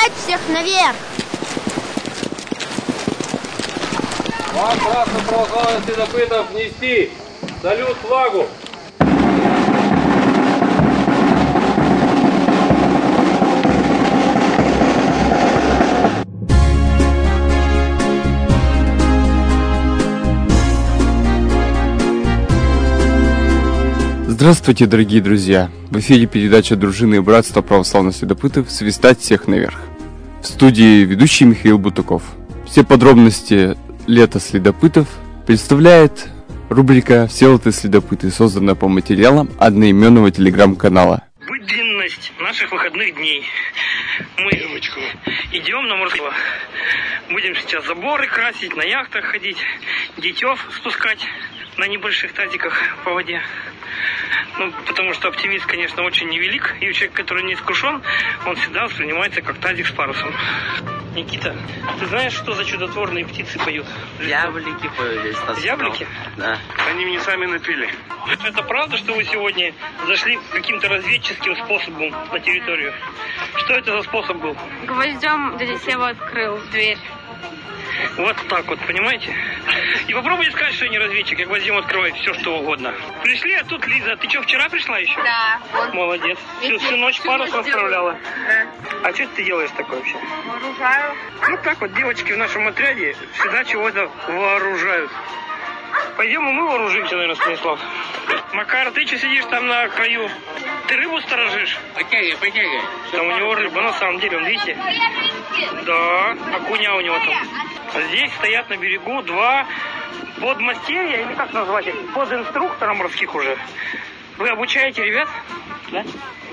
Свистать всех наверх! Вам красное православие следопытов нести! Салют флагу! Здравствуйте, дорогие друзья! В эфире передача дружины братства православных следопытов «Свистать всех наверх». В студии ведущий Михаил Бутуков. Все подробности лета следопытов представляет рубрика «Всеволоды следопыты», созданная по материалам одноименного телеграм-канала. Длинность наших выходных дней. Мы идем на морского. Будем сейчас заборы красить, на яхтах ходить, детев спускать на небольших тазиках по воде. Ну, потому что оптимист, конечно, очень невелик. И человек, который не искушен, он всегда воспринимается как тазик с парусом. Никита, ты знаешь, что за чудотворные птицы поют? Зяблики поют. Зяблики? Да. Они мне сами напели. Это правда, что вы сегодня зашли каким-то разведческим способом на территорию? Что это за способ был? Гвоздем дядя Сева открыл дверь. Вот так вот, понимаете? И попробуйте сказать, что я не разведчик, я гвоздем открываю все, что угодно. Пришли, а тут Лиза. Ты что, вчера пришла еще? Да. Молодец. Всю ночь парус расправляла. Да. А что ты делаешь такое вообще? Вооружаю. Ну так вот, девочки в нашем отряде всегда чего-то вооружают. Пойдем и мы вооружимся, наверное, Станислав. Макар, ты что сидишь там на краю? Ты рыбу сторожишь? Потягай. Там у него рыба, на самом деле, он, видите? Да, окуня у него там. А здесь стоят на берегу два подмастерья, или как назвать их, подинструктора морских уже. Вы обучаете ребят? Да.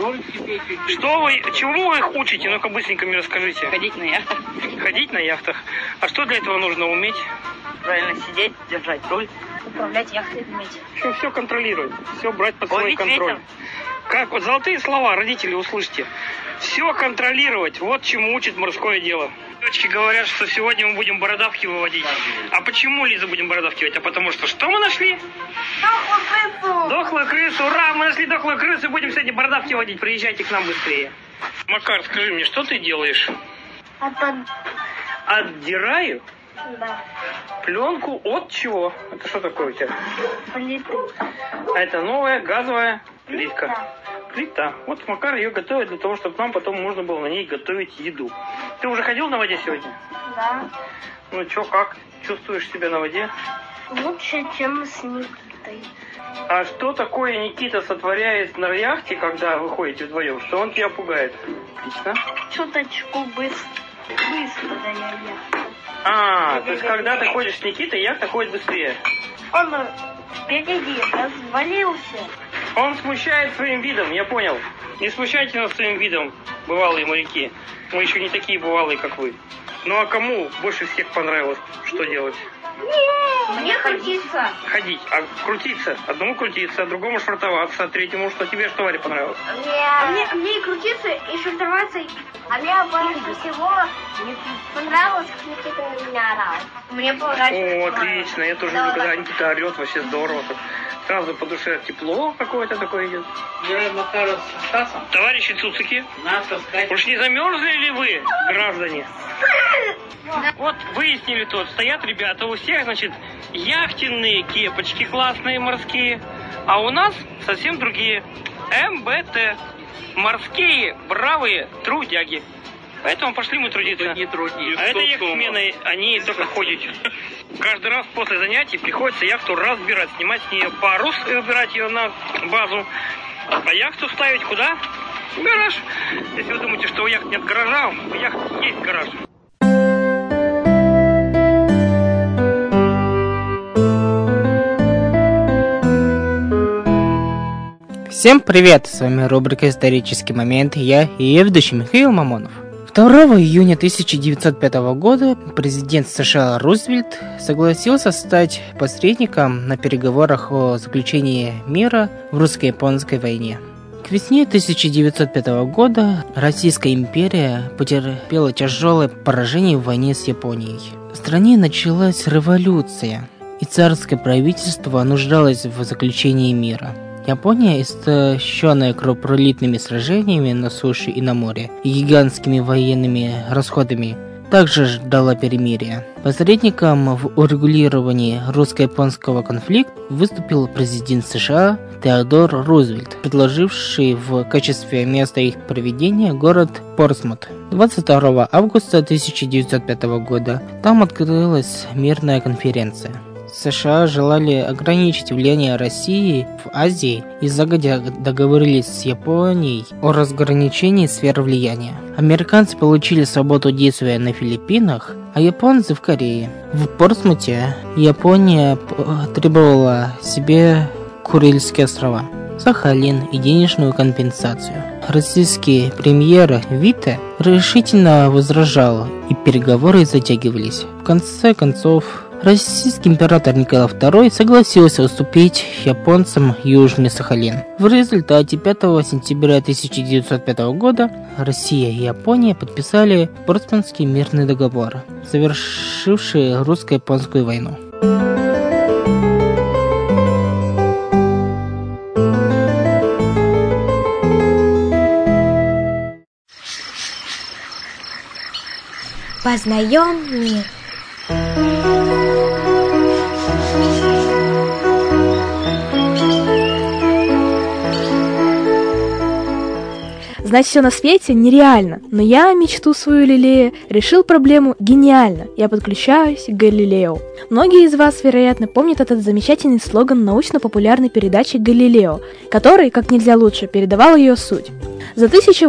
Что вы, чему вы их учите? Ну-ка быстренько мне расскажите. Ходить на яхтах. Ходить на яхтах? А что для этого нужно уметь? Правильно сидеть, держать руль. Управлять яхтой уметь. Все контролировать, все брать под свой Ловить контроль. ветер. Как вот золотые слова, родители, услышьте. Все контролировать, вот чему учит морское дело. Девочки говорят, что сегодня мы будем бородавки выводить. А почему, Лиза, будем бородавки выводить? А потому что мы нашли? Дохлую крысу! Дохлую крысу, ура! Мы нашли дохлую крысу, будем сегодня бородавки водить. Приезжайте к нам быстрее. Макар, скажи мне, что ты делаешь? Отдираю? Да. Пленку от чего? Это что такое у тебя? Плиты. А это новая газовая плитка. Плита. Вот Макар ее готовит для того, чтобы нам потом можно было на ней готовить еду. Ты уже ходил на воде сегодня? Да. Ну что, как? Чувствуешь себя на воде? Лучше, чем с Никитой. А что такое Никита сотворяет на яхте, когда вы ходите вдвоем? Что он тебя пугает? Отлично. Чуточку быстро я. То есть когда ты ходишь с Никитой, яхта ходит быстрее. Он впереди развалился. Он смущает своим видом, я понял. Не смущайте нас своим видом, бывалые моряки. Мы еще не такие бывалые, как вы. Ну а кому больше всех понравилось, что делать? Мне крутиться. Ходить. А крутиться? Одному крутиться, а другому швартоваться, а третьему что? Тебе что, Варя, понравилось? Мне и крутиться, и швартоваться. А мне больше всего понравилось, как Никита на меня орал. Мне понравилось. О, отлично. Я тоже люблю, когда Никита орет, вообще здорово. Сразу по душе тепло какое-то такое идет. Я Макаров с Стасом. Товарищи цуцики, Нас таскать. уж не замерзли ли вы, граждане? Вот выяснили тут, стоят ребята, у всех, значит, яхтенные кепочки классные морские, а у нас совсем другие. МБТ. Морские бравые трудяги. Поэтому пошли мы трудиться. Не трудись. А это яхтсмены, они только ходят. Каждый раз после занятий приходится яхту разбирать, снимать с нее парус и убирать ее на базу. А яхту ставить куда? В гараж. Если вы думаете, что у яхт нет гаража, у яхт есть гараж. Всем привет! С вами рубрика «Исторический момент» и я, ее ведущий Михаил Мамонов. 2 июня 1905 года президент США Рузвельт согласился стать посредником на переговорах о заключении мира в русско-японской войне. К весне 1905 года Российская империя потерпела тяжелое поражение в войне с Японией. В стране началась революция, и царское правительство нуждалось в заключении мира. Япония, истощенная кровопролитными сражениями на суше и на море и гигантскими военными расходами, также ждала перемирия. Посредником в урегулировании русско-японского конфликта выступил президент США Теодор Рузвельт, предложивший в качестве места их проведения город Портсмут. 22 августа 1905 года там открылась мирная конференция. США желали ограничить влияние России в Азии и загодя договорились с Японией о разграничении сфер влияния. Американцы получили свободу действия на Филиппинах, а японцы в Корее. В Портсмуте Япония требовала себе Курильские острова, Сахалин и денежную компенсацию. Российский премьер Витте решительно возражал, и переговоры затягивались. В конце концов, российский император Николай II согласился уступить японцам Южный Сахалин. В результате 5 сентября 1905 года Россия и Япония подписали Портсмутский мирный договор, завершивший русско-японскую войну. Познаем мир. Знать все на свете нереально, но я мечту свою лелея решил проблему гениально. Я подключаюсь к Галилео. Многие из вас, вероятно, помнят этот замечательный слоган научно-популярной передачи «Галилео», который, как нельзя лучше, передавал ее суть. За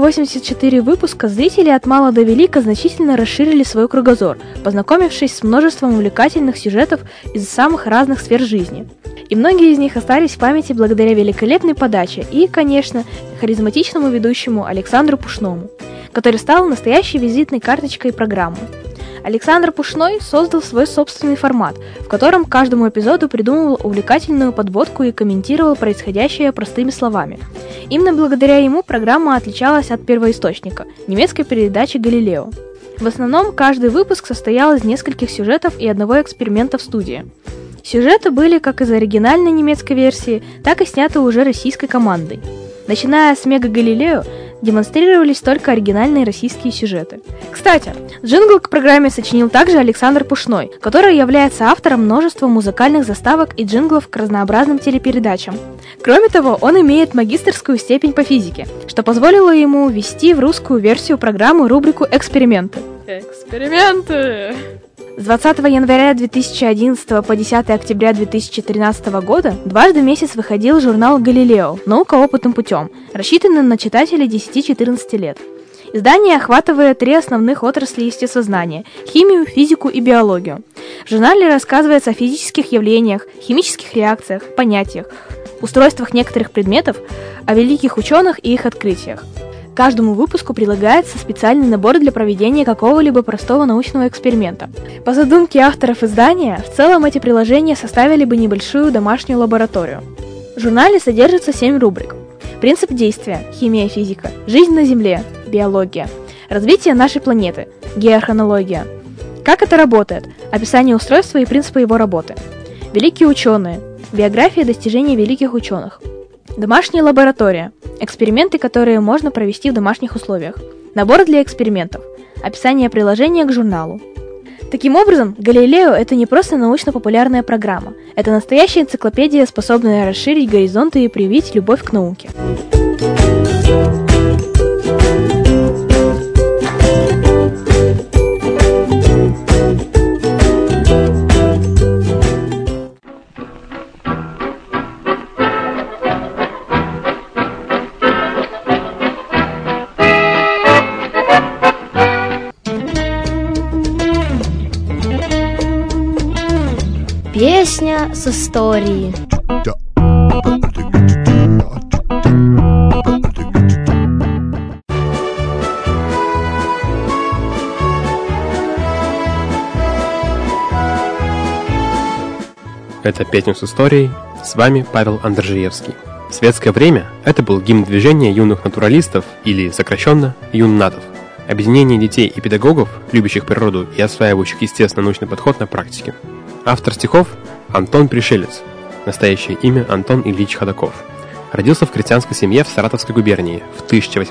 1084 выпуска зрители от мала до велика значительно расширили свой кругозор, познакомившись с множеством увлекательных сюжетов из самых разных сфер жизни. И многие из них остались в памяти благодаря великолепной подаче и, конечно, харизматичному ведущему Александру Пушному, который стал настоящей визитной карточкой программы. Александр Пушной создал свой собственный формат, в котором к каждому эпизоду придумывал увлекательную подводку и комментировал происходящее простыми словами. Именно благодаря ему программа отличалась от первоисточника – немецкой передачи «Галилео». В основном каждый выпуск состоял из нескольких сюжетов и одного эксперимента в студии. Сюжеты были как из оригинальной немецкой версии, так и сняты уже российской командой. Начиная с «Мега Галилео», демонстрировались только оригинальные российские сюжеты. Кстати, джингл к программе сочинил также Александр Пушной, который является автором множества музыкальных заставок и джинглов к разнообразным телепередачам. Кроме того, он имеет магистерскую степень по физике, что позволило ему ввести в русскую версию программы рубрику «Эксперименты». Эксперименты! С 20 января 2011 по 10 октября 2013 года дважды в месяц выходил журнал «Галилео. Наука опытным путем», рассчитанный на читателей 10-14 лет. Издание охватывает 3 основных отрасли естествознания – химию, физику и биологию. В журнале рассказывается о физических явлениях, химических реакциях, понятиях, устройствах некоторых предметов, о великих ученых и их открытиях. К каждому выпуску прилагается специальный набор для проведения какого-либо простого научного эксперимента. По задумке авторов издания, в целом эти приложения составили бы небольшую домашнюю лабораторию. В журнале содержится 7 рубрик. Принцип действия – химия, физика, жизнь на Земле – биология, развитие нашей планеты – геохронология, как это работает – описание устройства и принципы его работы, великие ученые – биография достижений великих ученых, домашняя лаборатория – эксперименты, которые можно провести в домашних условиях, набор для экспериментов, описание приложения к журналу. Таким образом, «Галилео» — это не просто научно-популярная программа, это настоящая энциклопедия, способная расширить горизонты и привить любовь к науке. Песня с историей. Это «Песня с историей», с вами Павел Андржиевский. В светское время это был гимн движения юных натуралистов, или сокращенно юннатов, объединение детей и педагогов, любящих природу и осваивающих естественно-научный подход на практике. Автор стихов – Антон Пришелец, настоящее имя Антон Ильич Ходаков. Родился в крестьянской семье в Саратовской губернии в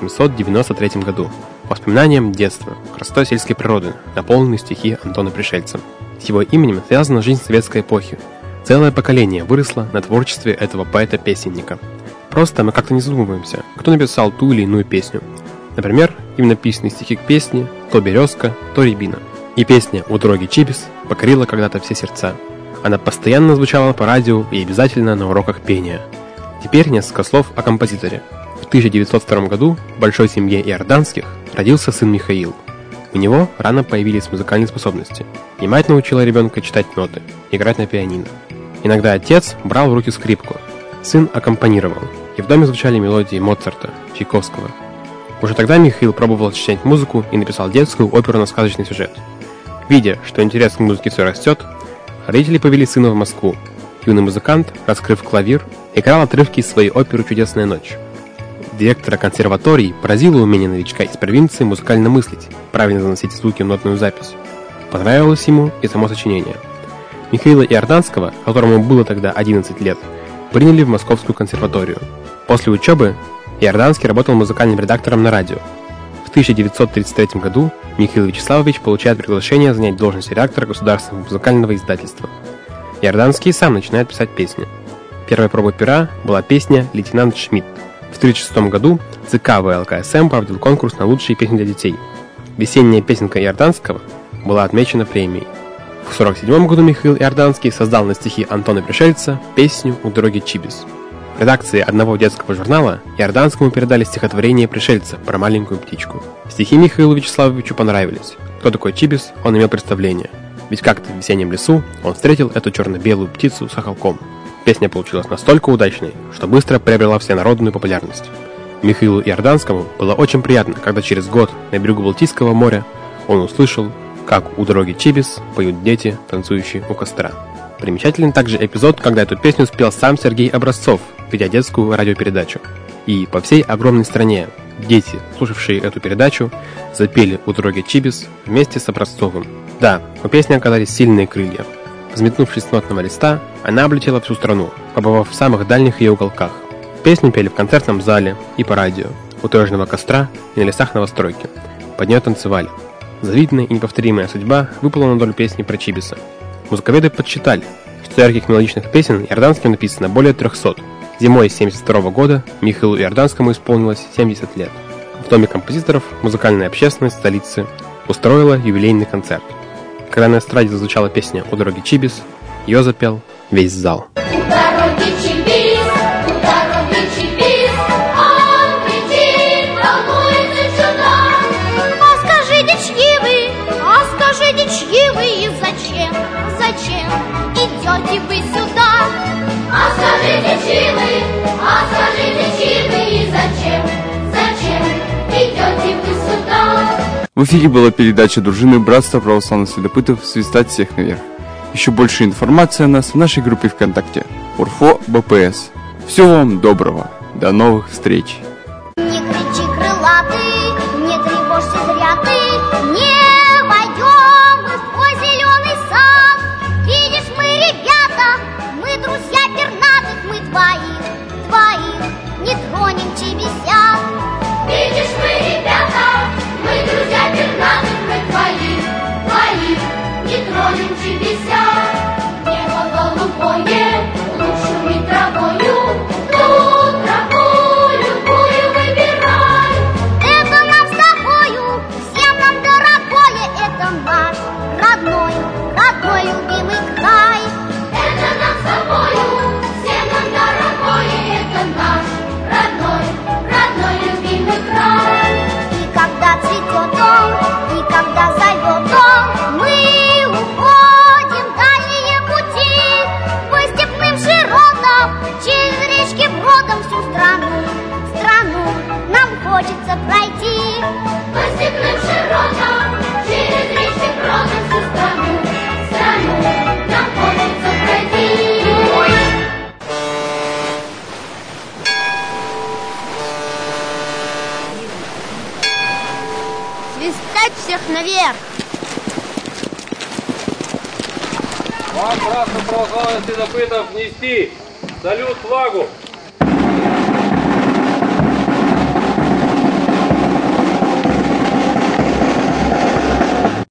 1893 году. Воспоминанием детства, красотой сельской природы, наполненные стихи Антона Пришельца. С его именем связана жизнь советской эпохи. Целое поколение выросло на творчестве этого поэта-песенника. Просто мы как-то не задумываемся, кто написал ту или иную песню. Например, им написаны стихи к песне «То березка, то рябина». И песня «У дороги Чибис» покорила когда-то все сердца. Она постоянно звучала по радио и обязательно на уроках пения. Теперь несколько слов о композиторе. В 1902 году в большой семье Иорданских родился сын Михаил. У него рано появились музыкальные способности, и мать научила ребенка читать ноты, играть на пианино. Иногда отец брал в руки скрипку, сын аккомпанировал, и в доме звучали мелодии Моцарта, Чайковского. Уже тогда Михаил пробовал сочинять музыку и написал детскую оперу на сказочный сюжет. Видя, что интерес к музыке все растет, родители повели сына в Москву. Юный музыкант, раскрыв клавир, играл отрывки из своей оперы «Чудесная ночь». Директора консерватории поразило умение новичка из провинции музыкально мыслить, правильно заносить звуки в нотную запись. Понравилось ему и само сочинение. Михаила Иорданского, которому было тогда 11 лет, приняли в Московскую консерваторию. После учебы Иорданский работал музыкальным редактором на радио. В 1933 году Михаил Вячеславович получает приглашение занять должность редактора государственного музыкального издательства. Иорданский сам начинает писать песни. Первой пробой пера была песня «Лейтенант Шмидт». В 1936 году ЦК ВЛКСМ проводил конкурс на лучшие песни для детей. Весенняя песенка Иорданского была отмечена премией. В 1947 году Михаил Иорданский создал на стихи Антона Пришельца песню «У дороги Чибис». В редакции одного детского журнала Иорданскому передали стихотворение Пришельца про маленькую птичку. Стихи Михаилу Вячеславовичу понравились. Кто такой Чибис, он имел представление. Ведь как-то в весеннем лесу он встретил эту черно-белую птицу с хохолком. Песня получилась настолько удачной, что быстро приобрела всенародную популярность. Михаилу Иорданскому было очень приятно, когда через год на берегу Балтийского моря он услышал, как у дороги Чибис поют дети, танцующие у костра. Примечателен также эпизод, когда эту песню спел сам Сергей Образцов, ведя детскую радиопередачу. И по всей огромной стране дети, слушавшие эту передачу, запели «У дороги Чибис» вместе с Образцовым. Да, у песни оказались сильные крылья. Взметнувшись с нотного листа, она облетела всю страну, побывав в самых дальних ее уголках. Песню пели в концертном зале и по радио, у таежного костра и на лесах новостройки. Под нее танцевали. Завидная и неповторимая судьба выпала на долю песни про Чибиса. Музыковеды подсчитали, что ярких мелодичных песен Иорданским написано более 300. Зимой 1972 года Михаилу Иорданскому исполнилось 70 лет. В Доме композиторов музыкальная общественность столицы устроила юбилейный концерт. Когда на эстраде зазвучала песня «У дороги Чибис», ее запел весь зал. Идете вы сюда? А скажите, чьи вы и зачем идете вы сюда? В эфире была передача дружины Братства православных следопытов «Свистать всех наверх». Еще больше информации о нас в нашей группе ВКонтакте УРФО БПС. Всего вам доброго. До новых встреч. Не кричи, крылатый, не тревожься зря ты, не войдем мы в твой зеленый сад. Видишь, мы ребята, мы друзья пернатых, мы твоих не тронем чибисят. Видишь, мы ребята, мы друзья пернатых, мы твоих не тронем чибисят. Небо голубое, лучшими травою, ту траву любую выбирай. Это нам с тобою, всем нам дорогое, это наш родной любимый край. Это нам с тобою, всем нам дорогое, это наш родной любимый край. И когда цветет он, и когда зовет он, мы уходим в дальние пути, по степным широтам, через речки бродом всю страну нам хочется пройти. По степным широтам, через речки бродом всю страну нам хочется пройти. Свистать всех наверх! Вам, братство православных следопытов, нести салют флагу!